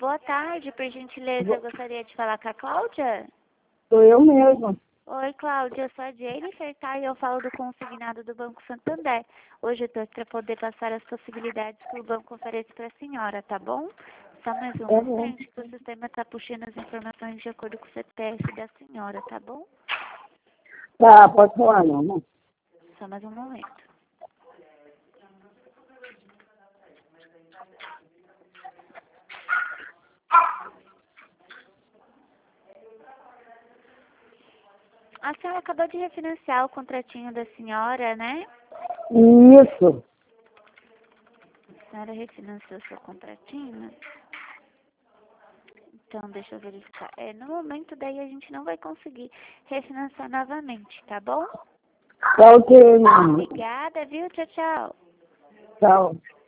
boa tarde, por gentileza, eu gostaria de falar com a Cláudia. Sou eu mesma. Oi, Cláudia, eu sou a Jennifer, tá? E eu falo do consignado do Banco Santander. Hoje eu tô para poder passar as possibilidades que o banco oferece para a senhora, tá bom? Só mais um instante que o sistema tá puxando as informações de acordo com o CPF da senhora, tá bom? Tá, pode falar, não, né? Só mais um momento. A senhora acabou de refinanciar o contratinho da senhora, né? Isso. A senhora refinanciou seu contratinho? Então, deixa eu verificar. No momento, daí a gente não vai conseguir refinanciar novamente, tá bom? Tá ok, mamãe. Obrigada, viu? Tchau, tchau. Tchau.